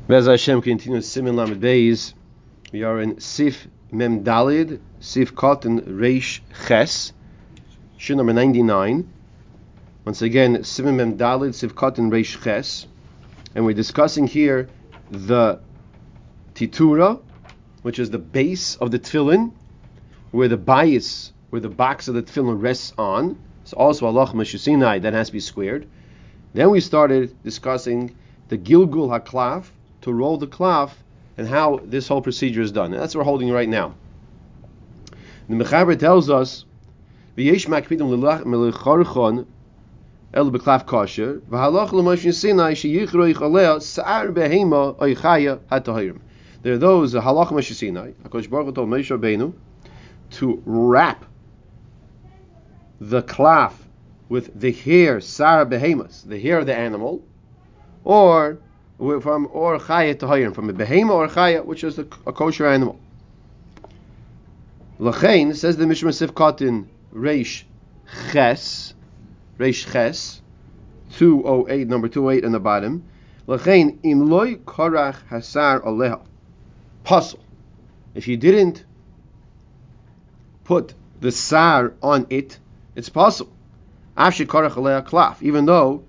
Bez Hashem continues Simin Lamed Beis. We are in Sif Mem Dalid, Sif Cotton Reish Ches, Shir number 99. Once again, Simin Mem Dalid, Sif Cotton Reish Ches. And we're discussing here the Titura, which is the base of the tefillin, where the bias, where the box of the tefillin rests on. It's also Allah Mashusinai, that has to be squared. Then we started discussing the Gilgul HaKlaf, to roll the klaf, and how this whole procedure is done. And that's what we're holding right now. The Mechaber tells us, V'yesh makpidim l'lecharchon el b'klaf kosher, v'halach l'moshe Sinai sheyichroich alea sa'ar behema oichaya hatahirim. There are those, halach Moshe Sinai, HaKadosh Baruch Hu told Moshe Rabbeinu to wrap the klaf with the hair, sa'ar behemas, the hair of the animal, or chaya tahirim, from a behema or chaya, which is a kosher animal. L'chein, says the Mishnah Sif Cotton Reish Ches, 208, number 208 on the bottom. L'chein im loy korach hasar aleha, puzzle. If you didn't put the sar on it, it's puzzle. Af shekorach aleha klaf, even though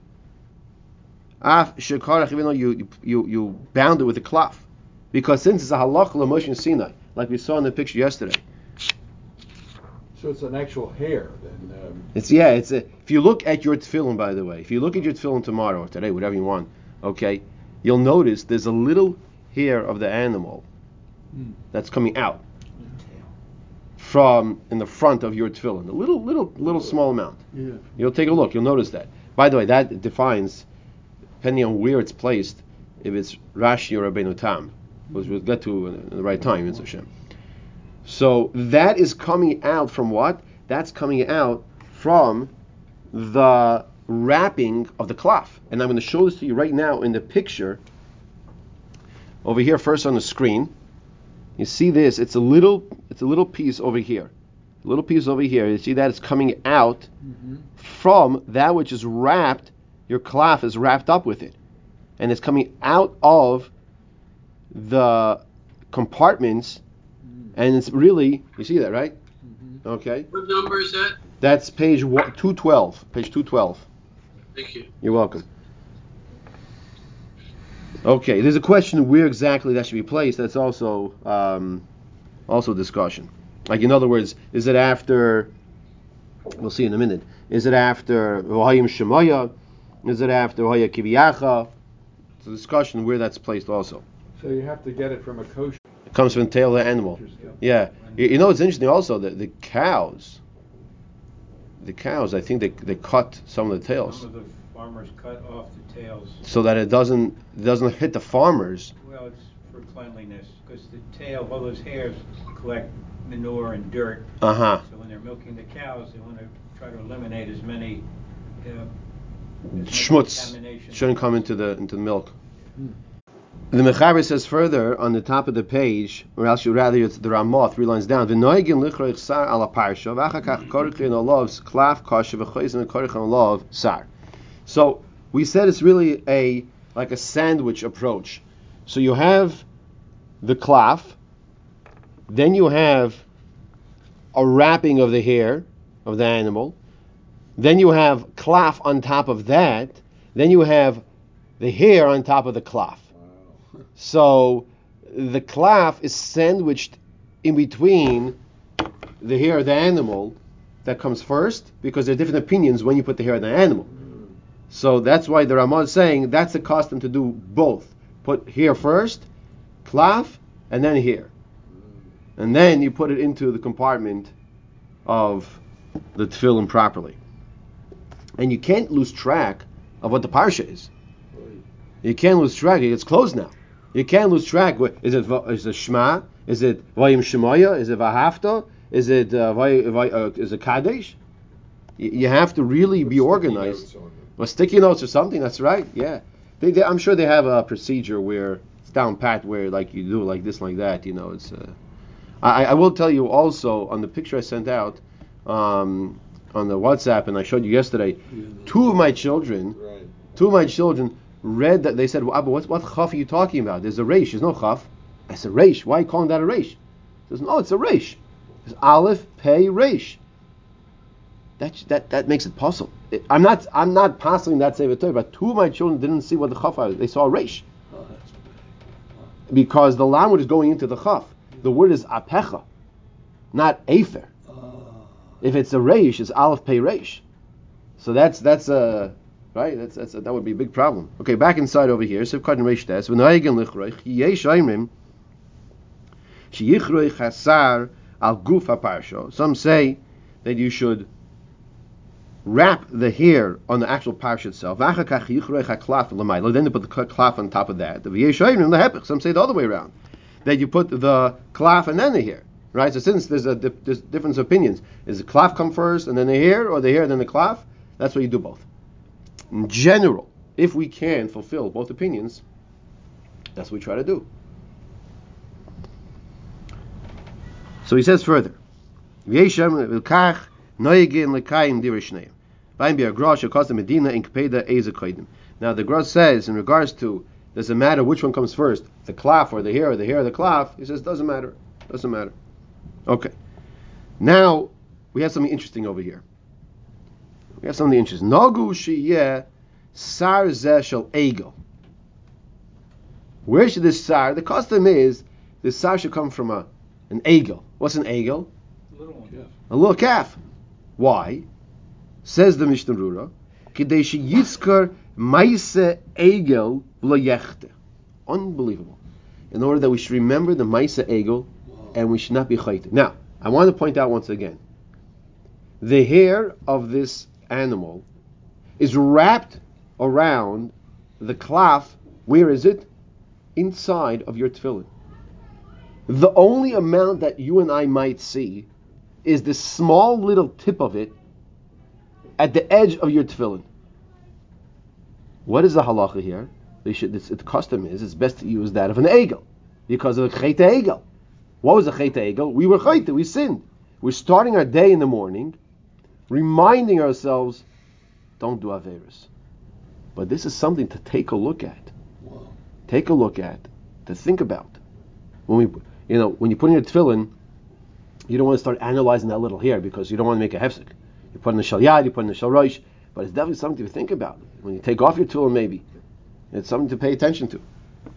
you bound it with a klaf, because since it's a halach l'moshe Sinai, like we saw in the picture yesterday. So it's an actual hair, then. If you look at your tefillin, by the way, if you look at your tefillin tomorrow or today, whatever you want, okay, you'll notice there's a little hair of the animal that's coming out from in the front of your tefillin, a little small amount. Yeah. You'll take a look, you'll notice that. By the way, that defines, depending on where it's placed, if it's Rashi or Rabbeinu Tam, which we'll get to in the right time, Yitzhak Hashem. So that is coming out from what? That's coming out from the wrapping of the klaf. And I'm going to show this to you right now in the picture. Over here, first on the screen. You see this? It's a little piece over here. A little piece over here. You see that it's coming out from that which is wrapped. Your klaf is wrapped up with it, and it's coming out of the compartments, and it's really, you see that, right? Okay. What number is that? That's page 212. Page 212. Thank you. You're welcome. Okay, there's a question where exactly that should be placed. That's also discussion. Like, in other words, is it after? We'll see in a minute. Is it after V'hayim Shemaya? Is it after Hoya Kiviyacha? It's a discussion where that's placed also. So you have to get it from a kosher. It comes from the tail of the animal. Yeah. You know, it's interesting also that the cows, I think they cut some of the tails. Some of the farmers cut off the tails. So that it doesn't hit the farmers. Well, it's for cleanliness, because the tail, all those hairs collect manure and dirt. Uh-huh. So when they're milking the cows, they want to try to eliminate as many schmutz shouldn't come into the milk. The Mechaber says further on the top of the page, or else rather it's the Ramah 3 lines down. V'noigin lichroich sar ala parsha v'achakach korichin olav klaf kasha v'choizin korichin olav sar. So we said it's really like a sandwich approach. So you have the klaf, then you have a wrapping of the hair of the animal. Then you have klaf on top of that. Then you have the hair on top of the klaf. Wow. So the klaf is sandwiched in between the hair of the animal that comes first, because there are different opinions when you put the hair of the animal. So that's why the Ramah is saying that's the custom to do both. Put hair first, klaf, and then hair. And then you put it into the compartment of the tefillin properly. And you can't lose track of what the parsha is. You can't lose track. It's closed now. You can't lose track. Is it Shema? Is it Vayim Shemaya? Is it Vahafta? Is it Kadesh? You have to really be organized. Well, sticky notes or something. That's right. Yeah. I'm sure they have a procedure where it's down pat, where like you do like this, like that. You know, it's. I will tell you also on the picture I sent out. On the WhatsApp, and I showed you yesterday, two of my children read that, they said, well, Abba, what chaf are you talking about? There's a reish. There's no chaf. I said, reish. Why are you calling that a reish? He says, no, it's a reish. It's aleph, pei, reish. That makes it possible. I'm not passing that Sefer Torah, but two of my children didn't see what the chaf was. They saw a reish. Because the lamud is going into the chaf. The word is apecha, not afer. If it's a reish, it's aleph, pei, reish. So that's right. That would be a big problem. Okay, back inside over here. So cutting reish test. V'noegen lichroich yesh aimrim sheyichroich hasar al guf haparsha. Some say that you should wrap the hair on the actual parsha itself. Then they put the klaf on top of that. Some say the other way around, that you put the klaf and then the hair. Right. So since there's different opinions, is the klaf come first and then the hair, or the hair and then the klaf? That's what you do both. In general, if we can fulfill both opinions, that's what we try to do. So he says further, now the Gross says, in regards to, does it matter which one comes first, the klaf or the hair, or the hair or the klaf? He says, doesn't matter. Okay. Now, we have something interesting over here. Nagu sheyeh sar zeh shel egel. Where should this sar? The custom is the sar should come from an egel. What's an egel? A little calf. Why? Says the Mishnah Brura, Kidei sheyitzkar ma'aseh egel lo yechte. Unbelievable. In order that we should remember the ma'aseh egel, and we should not be chayte. Now, I want to point out once again, the hair of this animal is wrapped around the klaf. Where is it? Inside of your tefillin. The only amount that you and I might see is the small little tip of it at the edge of your tefillin. What is the halacha here? The custom is it's best to use that of an egel because of a chayte egel. What was a chayte egel? We were chayte, we sinned. We're starting our day in the morning, reminding ourselves, don't do averos. But this is something to take a look at. Wow. Take a look at, to think about. When you put in your tefillin, you don't want to start analyzing that little hair because you don't want to make a hefsek. You put in the shal yad, you put in the shal rosh, but it's definitely something to think about. When you take off your tefillin, maybe it's something to pay attention to.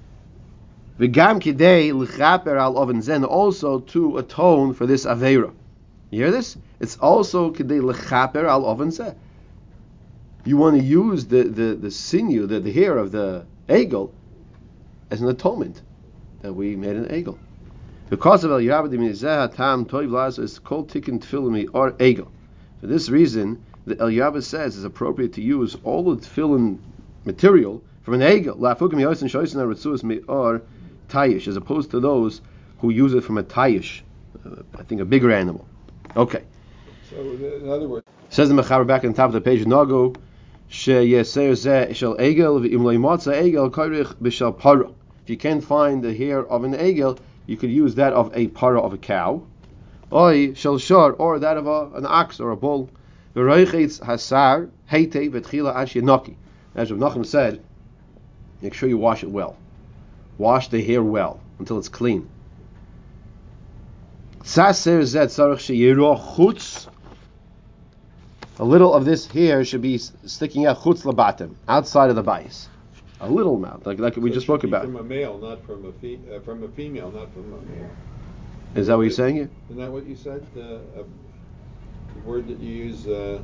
V'gam kidei l'chaper al oven zen, also to atone for this aveira. You hear this? It's also kidei l'chaper al oven zen. You want to use the sinew, the hair of the egel, as an atonement that we made an egel. Because of El Yabdim Yizeh Tam Toiv Lazo is called Tikkun Tefillin or egel. For this reason, the El Yabba says it's appropriate to use all the tefillin material from an egel, Lafukim Yosin Shoisin Ratzuas or Tayish, as opposed to those who use it from a Tayish, I think a bigger animal. Okay. So, in other words, says the Mechaber back on top of the page, Nago sheyeser zeh shel egel v'im lo yimotza egel koirich b'shel para. If you can't find the hair of an egel, you could use that of a para of a cow, or shel shor, or that of an ox or a bull. V'roichitz hasar heite v'tchila ash yenaki. As Rav Nachum said, make sure you wash it well. Wash the hair well until it's clean. Saser zeh tzarich sheyiro chutz. A little of this hair should be sticking out chutz labatim, outside of the bayis. A little amount, like we just spoke about. From a male, not from a female, not from a male. Is that what you're saying here? Isn't that what you said? The word that you use.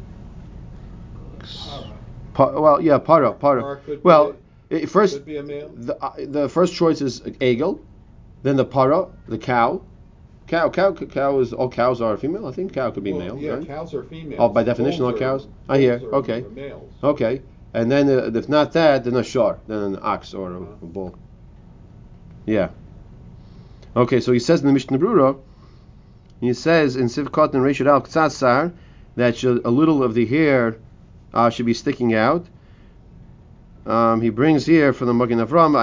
Para. Well, first could be a male. The first choice is egel, then the para, the cow. Cow is all cows are female. I think cow could be male. Yeah, right? Cows are females. Oh, by definition, all cows. I hear. Okay. Males. Okay, and then if not that, then a shor, then an ox or a bull. Yeah. Okay, so he says in the Mishnah Brura, he says in Sivkot and Reshut Al Ktsasar that a little of the hair should be sticking out. He brings here from the Magen Avram,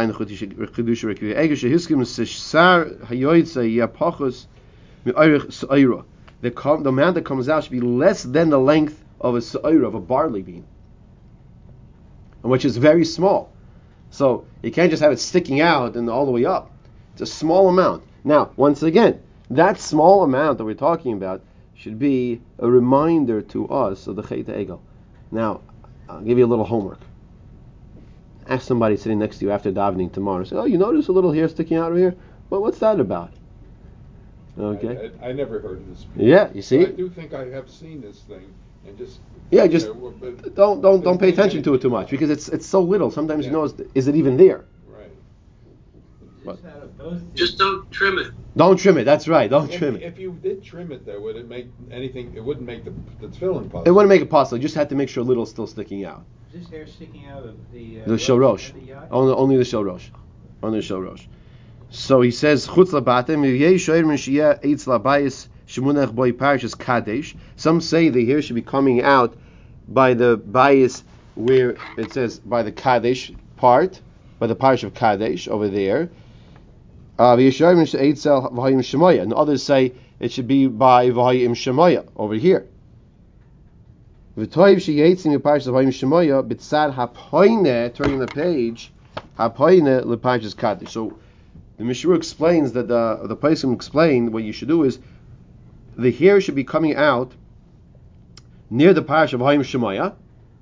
the amount that comes out should be less than the length of a sa'ira, of a barley bean, which is very small. So you can't just have it sticking out and all the way up. It's a small amount. Now, once again, that small amount that we're talking about should be a reminder to us of the Chet Egel. Now, I'll give you a little homework. Ask somebody sitting next to you after davening tomorrow. Say, oh, you notice a little hair sticking out over here? Well, what's that about? Okay. I never heard of this before. Yeah, you see? But I do think I have seen this thing and just don't pay attention to it too much because it's so little. Sometimes you know, is it even there? Right. But Just don't trim it. don't trim it. That's right. Don't trim it. If you did trim it, though, would it make anything? It wouldn't make the tefillin possible. It wouldn't make it possible. You just had to make sure a little still sticking out. Is this hair sticking out of the shorosh? Only the shorosh. Only the shorosh. So he says, Chutz labatem shoyer mishiyah eitz labayis shemunach boy parshas kadesh. Some say the hair should be coming out by the bayis where it says by the kadesh part, by the parish of kadesh over there. And others say it should be by v'hayim shemoya over here. V'toiv sheyetzim parshas v'hayim shemoya b'tzad hapoyne, turning the page, hapoyne leparshas kadesh. So the Mishra explains that the Paisim explained what you should do is the hair should be coming out near the parish of Hayim Shemaya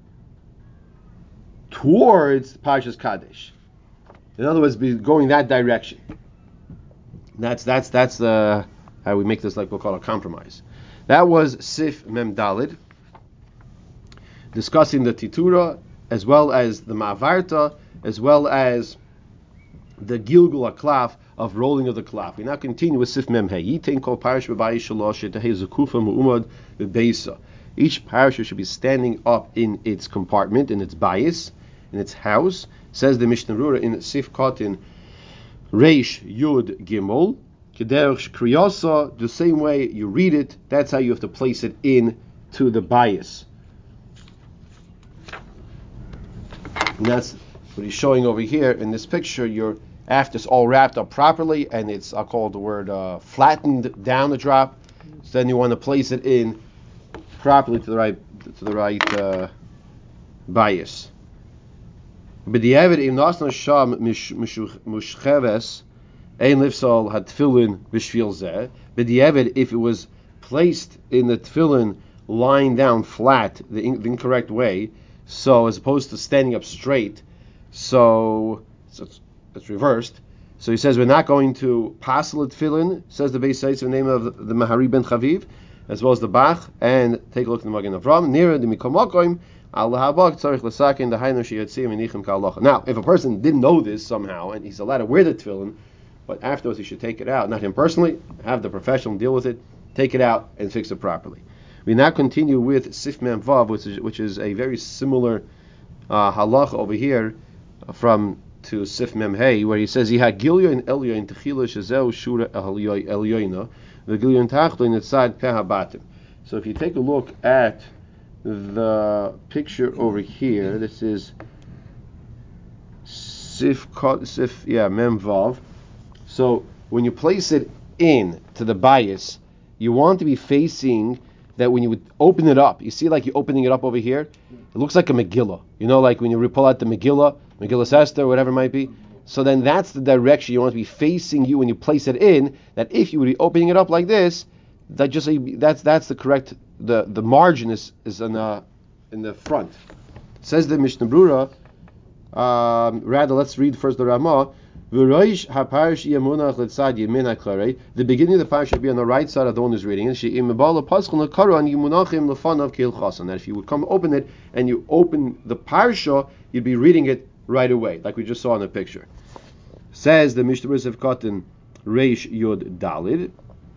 towards Parshas Kadesh. In other words, be going that direction. That's how we make this, like we'll call a compromise. That was Sif Mem Dalid, discussing the Titura as well as the Ma'avarta as well as the Gilgul HaKlaf of rolling of the Klaf. We now continue with Sif Mem Hey. Yitain kol parish b'bayis shalosh etahei zekufa mu'umad b'beisa. Each parasha should be standing up in its compartment, in its bayis, in its house. Says the Mishnah Rura in Sif Kotin Reish Yud Gimel Kederach Kriyasa. The same way you read it, that's how you have to place it in to the bayis. And that's what he's showing over here in this picture. After it's all wrapped up properly and it's, I'll call the word flattened down the drop, so then you want to place it in properly to the right bias. B'diavad im nasna sham mushcheves ein lifsal had tefillin b'shvil zeh. B'diavad, if it was placed in the tefillin lying down flat, the incorrect way, so as opposed to standing up straight, so it's reversed. So he says we're not going to pasel tefillin, says the Beis Saitz in the name of the Mahari ben Chaviv, as well as the Bach, and take a look at the Magen Avram. Near the Mikol Makoim, Allah Habak tzarich l'sakin the Hainu sheyatzim inichim ka'alacha. Now, if a person didn't know this somehow and he's allowed to wear the tefillin, but afterwards he should take it out, not him personally, have the professional deal with it, take it out and fix it properly. We now continue with Sif Mem Vav, which is a very similar halacha over here from to Sif Mem Hey, where he says Yiha Gilyon Elyon Techila Shazeu Shura Elyoina the Gilyon Tachloin Etzad Pehabatim. So if you take a look at the picture over here, this is Sif Mem Vav. So when you place it in to the bias, you want to be facing that when you would open it up. You see, like you're opening it up over here. It looks like a Megillah. You know, like when you pull out the Megillah Esther, whatever it might be. So then that's the direction you want to be facing you when you place it in. That if you would be opening it up like this, that's the correct. The margin is in the front. Says the Mishnah Brura. Rather, let's read first the Ramah. The beginning of the parasha should be on the right side of the one who's reading it. That if you would come open it and you open the parasha, you'd be reading it right away, like we just saw in the picture. Says the Mishnah Berurah Kotin Reish Yud Dalid.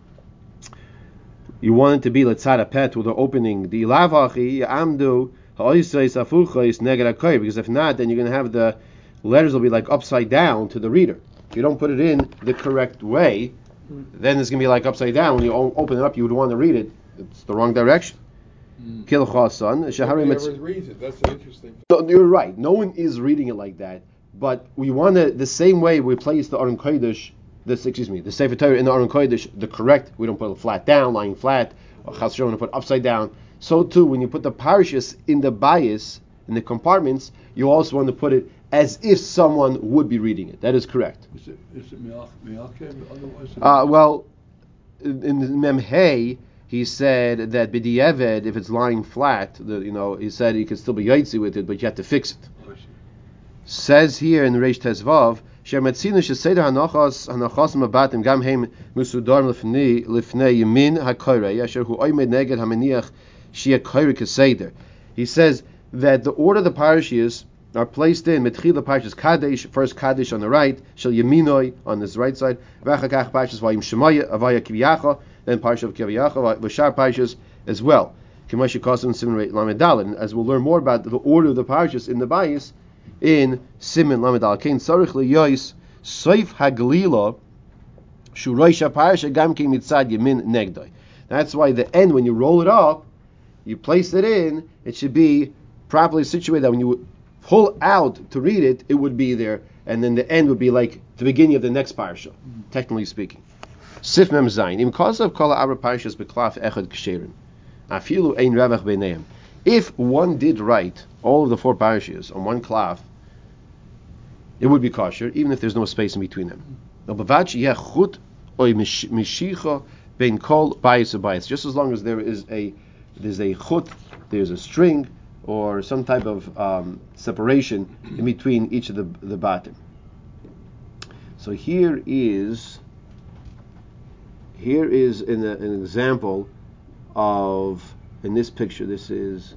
You want it to be letzad pet with the opening the lavachi amdu ha'oisais afuchais neged hakoy, because if not, then you're going to have the letters will be like upside down to the reader. If you don't put it in the correct way, then it's going to be like upside down. When you open it up, you would want to read it. It's the wrong direction. Kil chasan. Nobody ever reads it. That's interesting. No, you're right. No one is reading it like that. But we want to, the same way we place the Aron Kodesh, the Sefer Torah in the Aron Kodesh, the correct, we don't put it flat down, lying flat, or Chas V'Shalom, put upside down. So too, when you put the parashas in the bias, in the compartments, you also want to put it as if someone would be reading it. That is correct. Is it Mi'akev? Otherwise, Well, in Mem Hey, he said that b'di'eved, if it's lying flat, he said you could still be yaitzi with it, but you have to fix it. Says here in Reish Tezvav, Shemetzina sheseder hanachos mabatim gam heim musudarm lifnei yamin hakoyrei asher hu oimed neged hameniach shia koyrei keseder. He says that the order of the parashiyos are placed in Metchila Parshas Kadesh, first Kadesh on the right, Shel Yeminoi on this right side, Vachakach Parshas Vayim Shemaya, Avaya Kiviyacha, then Parsha of Kiviyacha, Vashar Parshas as well. Kimoshi Kosim Siman Lamed Daled. As we'll learn more about the order of the Parshas in the Bayis in Siman Lamed Daled. Kein Tzarich Liyois Soif Haglila Shuroisha Parsha Gam Ki Mitzad Yemin Negdoi. That's why the end, when you roll it up, you place it in, it should be properly situated. That when you pull out to read it, it would be there, and then the end would be like the beginning of the next parsha, technically speaking. Sif Mem Zayin. Im Kosav Kol Ha'ara Parshas B'Klaf Echad Ksherim. Afilu Ein Revach B'Neihem. If one did write all of the 4 parashas on one klaf, it would be kosher, even if there's no space in between them. Just as long as there's a chut, there's a string, or some type of separation in between each of the batim. So here is an example of, in this picture, this is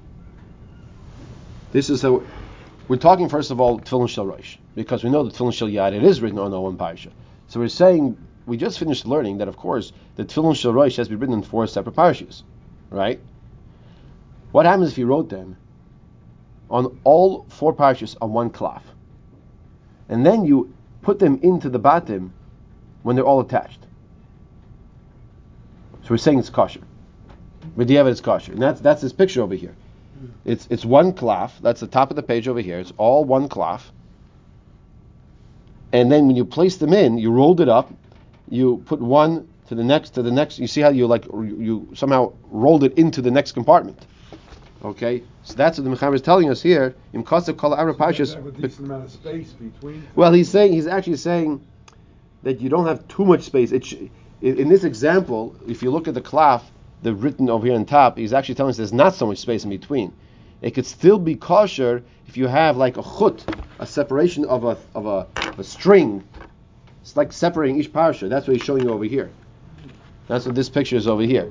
how we're talking. First of all, Tefillin Shel Rosh, because we know that Tefillin Shel Yad, it is written on one parsha. So we're saying, we just finished learning that, of course, the Tefillin Shel Rosh has to be written in 4 separate parshas, right? What happens if you wrote them on all 4 parshas on one klaf, and then you put them into the batim when they're all attached? So we're saying it's kosher. But the evidence is kosher, and that's this picture over here. It's one klaf. That's the top of the page over here. It's all one klaf, and then when you place them in, you rolled it up. You put one to the next. You see how you somehow rolled it into the next compartment. Okay, so that's what the Mechaber is telling us here. In Kosav Kol Ha'ara Parshas. Have a decent amount of space between. Well, he's actually saying that you don't have too much space. In this example, if you look at the klaf, the written over here on top, he's actually telling us there's not so much space in between. It could still be kosher if you have like a chut, a separation of a string. It's like separating each parsha. That's what he's showing you over here. That's what this picture is over here.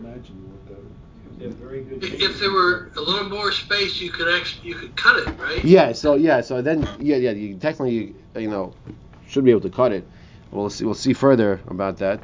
If there were a little more space, you could cut it, right? Yeah. So then you technically should be able to cut it. We'll see further about that.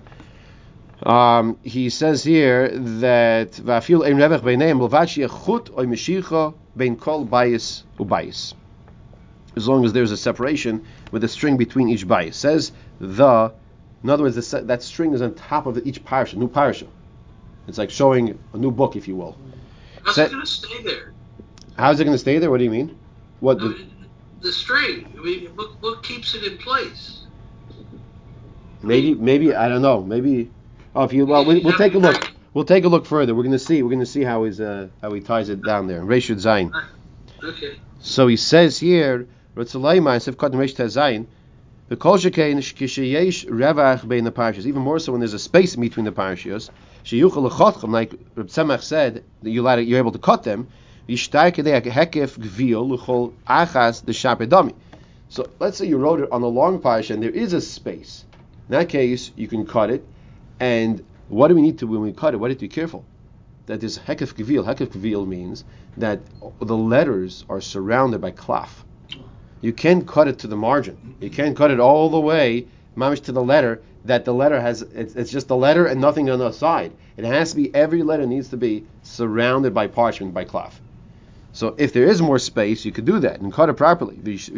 He says here that va'afil ein revach beineim l'vachi chut oy meshicha bein kol bayis ubayis. As long as there's a separation with a string between each bayis. Says in other words, that string is on top of each parsha, new parsha. It's like showing a new book, if you will. How's it going to stay there? How's it going to stay there? What do you mean? The string. I mean, what keeps it in place? Maybe I don't know. Maybe. We'll take a look. We'll take a look further. We're going to see how he ties it down there. Reish Zayin. Okay. So he says here, the kol shekein kisheyesh revach bein the parshas. Even more so when there's a space in between the parshas. Sheyuchal lechotchem, like Reb Tzemach said, that you're able to cut them. Yishtar kedei hekef gvil l'chol achas the shapedami. So let's say you wrote it on a long parsha and there is a space. In that case, you can cut it. And what do we need to when we cut it? What do we have to be careful? That there's hekef gvil. Hekef gvil means that the letters are surrounded by klaf. You can't cut it to the margin. You can't cut it all the way, mamish to the letter, that the letter has, it's just the letter and nothing on the side. It has to be, every letter needs to be surrounded by parchment, by klaf. So if there is more space, you could do that and cut it properly.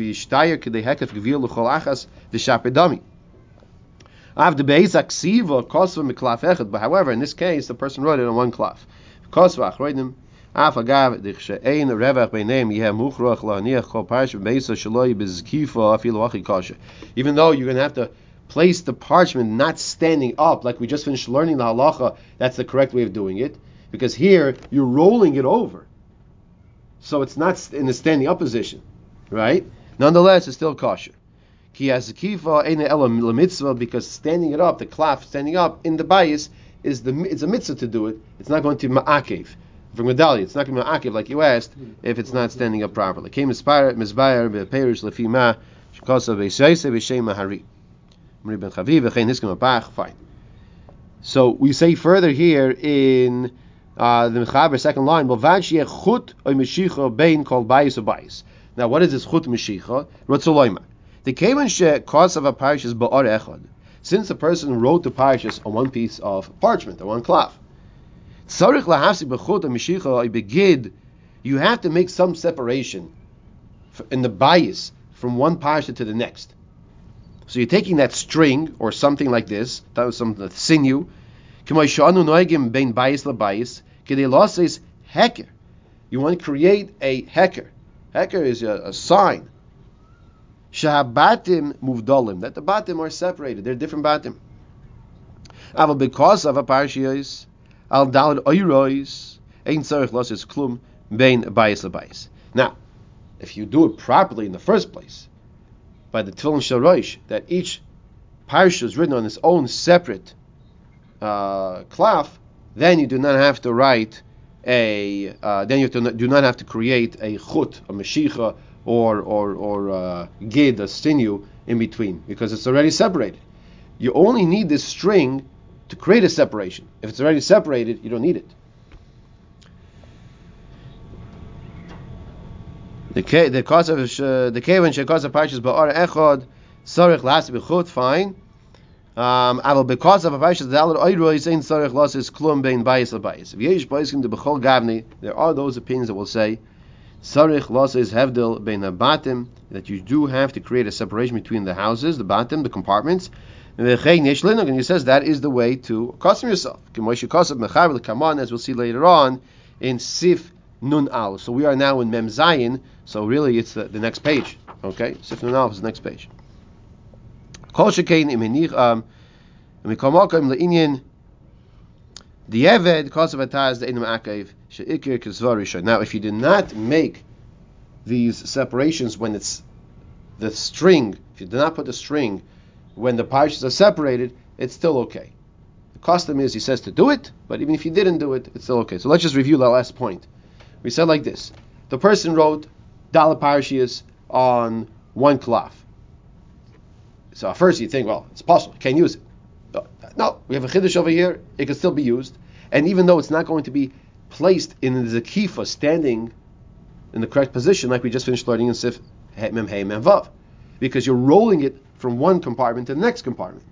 But however, in this case, the person wrote it on one klaf. Even though you're going to have to place the parchment not standing up, like we just finished learning the halacha, that's the correct way of doing it, because here you're rolling it over, so it's not in the standing up position, right? Nonetheless, it's still kosher. Ki hazikifa eina ela mitzvah, because standing it up, the klaf standing up in the bayis it's a mitzvah to do it. It's not going to ma'akev. For medallia, it's not going to ma'akev like you asked if it's not standing up properly. Came mizbayar be'perish lefi ma shekasa be'sheise be'shem mahari. Mri ben chaviv v'chein hiskim abach. Fine. So we say further here in the Mechaber second line, B'vad sheyeh chut oy meshicha bein kol bayis o bayis. Now, what is this chut meshicha? Rotzoloyma. The kevan shekasa of a parish is ba'ar echad. Since the person wrote the parashas on one piece of parchment, on one cloth, you have to make some separation in the bayis from one parasha to the next. So you're taking that string or something like this, that was some sinew. You want to create a heker. Heker is a sign. Shahabatim muvdalim, that the batim are separated. They're different batim. Aval because of a parashiyos al dalad oyrois ein tzarich losses klum bein bayis lebayis. Now, if you do it properly in the first place, by the tefillin shel rosh, that each parasha is written on its own separate klaf, then you do not have to write do not have to create a chut, a meshicha, or gid, a sinew in between, because it's already separated. You only need this string to create a separation. If it's already separated, you don't need it. The cause of the kevan shekasa parshas ba'ar echad sarich las b'chut, fine. Aval because of a parshas dalad oiro is ain't sarich las is klum bein bayis lebayis. V'yesh ba'iskim de b'chol gavni. There are those opinions that will say sarich las is hevdil bein abatim, that you do have to create a separation between the houses, the batim, the compartments. And he says that is the way to accustom yourself. As we'll see later on in Sif Nun Al. So we are now in Mem Zayin. So really, it's the next page. Okay, Sif Nun Al is the next page. Kol shekein imenich mikamakim leinian the eved kosavataz the inam akav sheikir kizvarisha. Now, if you did not make these separations when it's the string, if you did not put the string when the parshas are separated, it's still okay. The custom is, he says, to do it, but even if you didn't do it, it's still okay. So let's just review that last point. We said like this: the person wrote Daled parashiyos on one cloth. So at first you think, well, it's possible, you can't use it. No, we have a chiddush over here, it can still be used, and even though it's not going to be placed in the zakifa, standing in the correct position, like we just finished learning in Sif Mem Hey Mem Vav, because you're rolling it from one compartment to the next compartment.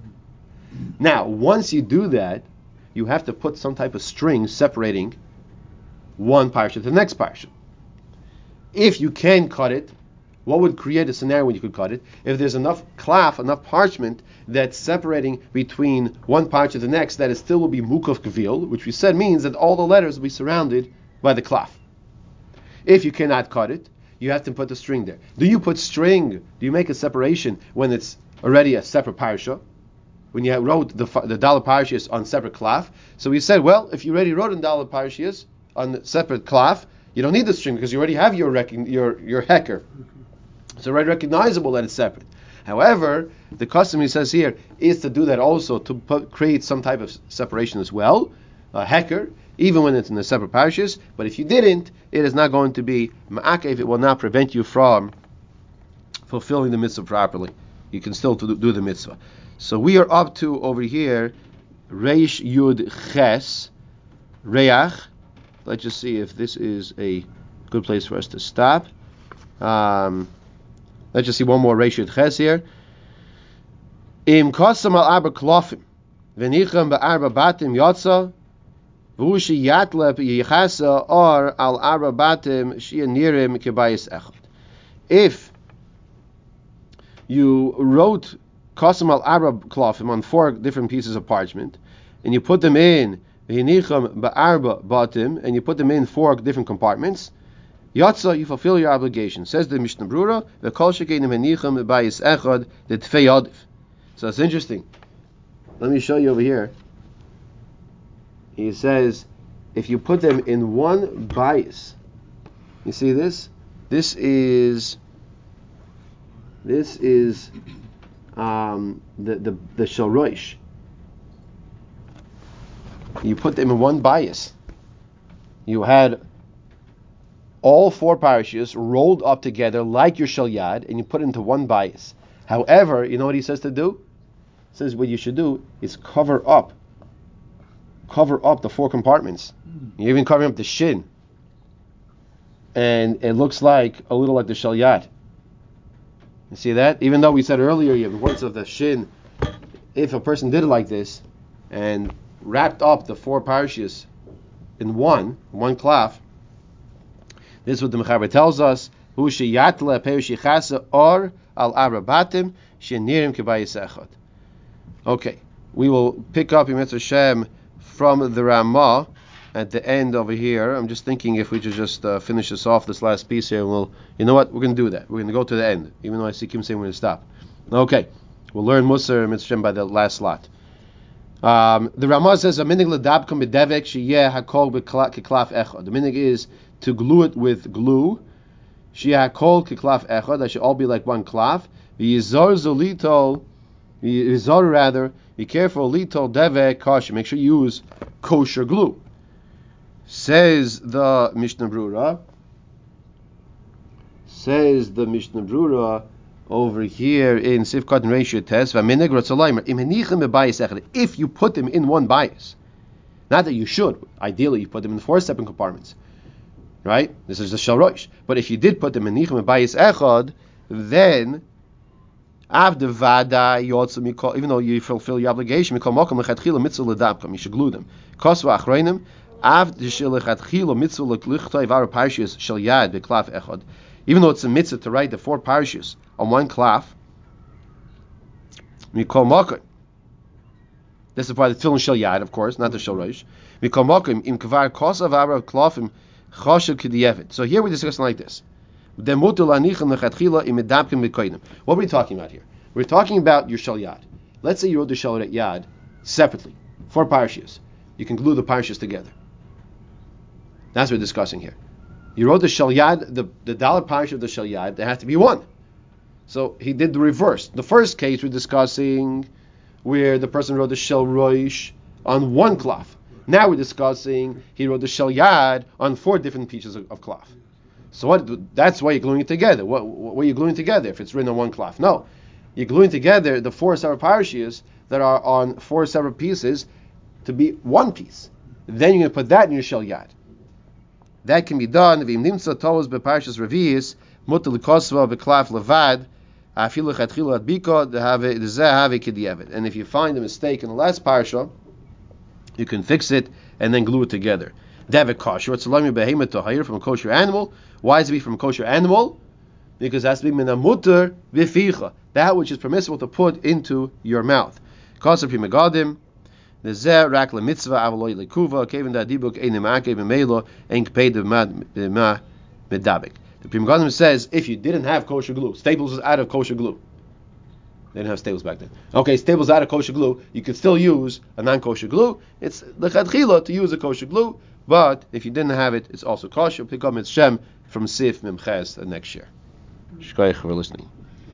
Now, once you do that, you have to put some type of string separating one parsha to the next parsha. If you can cut it, what would create a scenario when you could cut it? If there's enough klaf, enough parchment that's separating between one parsha to the next, that it still will be mukaf kavil, which we said means that all the letters will be surrounded by the klaf. If you cannot cut it, you have to put the string there. Do you put string? Do you make a separation when it's already a separate parsha? When you wrote the Daled parashiyos on separate klaf? So we said, well, if you already wrote in Daled parashiyos on separate klaf, you don't need the string because you already have your heker. It's already recognizable that it's separate. However, the custom, he says here, is to do that also to create some type of separation as well, a heker, even when it's in the separate parashas. But if you didn't, it is not going to be ma'akev. It will not prevent you from fulfilling the mitzvah properly. You can still do the mitzvah. So we are up to over here, Reish Yud Ches Reach. Let's just see if this is a good place for us to stop. Let's just see one more Reish Yud Ches here. Im kosam al arba klofim v'nicham ba'arba batim yotza v'ushi yatlep yichasa or al arba batim shia nirim kebayis echad. If you wrote kosam al arba klofim on 4 different pieces of parchment, and you put them in v'nicham ba'arba batim, and you put them in 4 different compartments, Yatza, you fulfill your obligation. Says the Mishnah Brura, the Kol Shekein Menicham Bayis Echad, the Tfei Yodif. So it's interesting. Let me show you over here. He says, if you put them in one bias, you see this? This is This is the Shalroish. You put them in one bias. You had all 4 parashas rolled up together like your Shalyad, and you put it into one bias. However, you know what he says to do? He says what you should do is cover up the 4 compartments. You're even covering up the shin. And it looks like a little like the Shalyad. You see that? Even though we said earlier you have the words of the shin, if a person did it like this and wrapped up the 4 parashas in one cloth, this is what the Mechaber tells us. Hu sheyatle peushichasa or al arabatim shenirim kebayis echad. Okay, we will pick up Yom Hashem from the Ramah at the end over here. I'm just thinking if we should just finish this off, this last piece here. You know what? We're going to do that. We're going to go to the end, even though I see Kim saying we're going to stop. Okay, we'll learn Musar and Mitzvah by the last slot. The Ramah says, the minig is to glue it with glue. That should all be like one klaf. Be careful, litol devek kosher. Make sure you use kosher glue. Says the Mishnah Brura over here in Sifkat and Ratio Test. If you put them in one bias, not that you should. Ideally, you put them in 4 separate compartments. Right? This is the Shalrosh. But if you did put them in Nichem and Bayis Echad, then even though you fulfill your obligation, you should glue them. Even though it's a mitzvah to write the 4 parashas on one klaf, this is why the tefillin shel yad, of course, not the shel rosh. So here we're discussing like this. What are we talking about here? We're talking about your shel yad. Let's say you wrote the shel yad separately, 4 parashas. You can glue the parashas together. That's what we're discussing here. You wrote the shel yad, the dollar parasha of the shel yad, there has to be one. So he did the reverse. The first case we're discussing where the person wrote the shel rosh on one klaf. Now we're discussing he wrote the shel yad on 4 different pieces of klaf. So that's why you're gluing it together. What are you gluing together if it's written on one klaf? No. You're gluing together the 4 separate parashas that are on 4 separate pieces to be one piece. Then you're going to put that in your shel yad. That can be done. And if you find a mistake in the last parasha, you can fix it and then glue it together. David kosher, it's from a kosher animal. Why is it be from a kosher animal? Because it has to be minamuter v'ficha, that which is permissible to put into your mouth. Kosher pimegadim. The Zer rak le mitzvah avaloy le kuva kevin da dibuk einem ake b'meilo en kpei de ma medabik. The Pri Megadim says if you didn't have kosher glue, Staples was out of kosher glue. They didn't have Staples back then. Okay, Staples out of kosher glue. You could still use a non-kosher glue. It's lechatchila to use a kosher glue, but if you didn't have it, it's also kosher. Pick up Mitzvah from Sif Memches next year. Shkoyach for listening.